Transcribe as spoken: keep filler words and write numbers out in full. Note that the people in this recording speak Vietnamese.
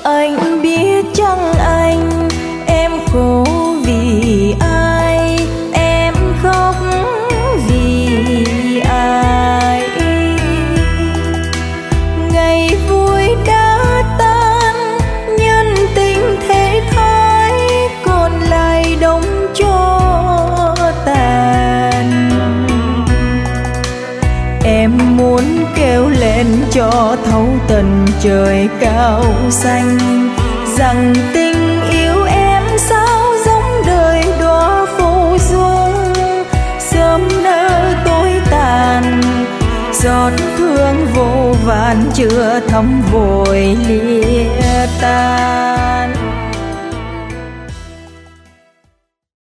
Anh biết chăng anh, em khổ vì ai, em khóc vì ai. Ngày vui đã tan, nhân tình thế thái, còn lại đống cho tàn. Em muốn kêu lên cho thấu tận trời cao xanh, rằng tình yêu em sao giống đời đóa phù dung, sớm nở tối tàn, giọt thương vô vàn chưa thấm vội lìa tan.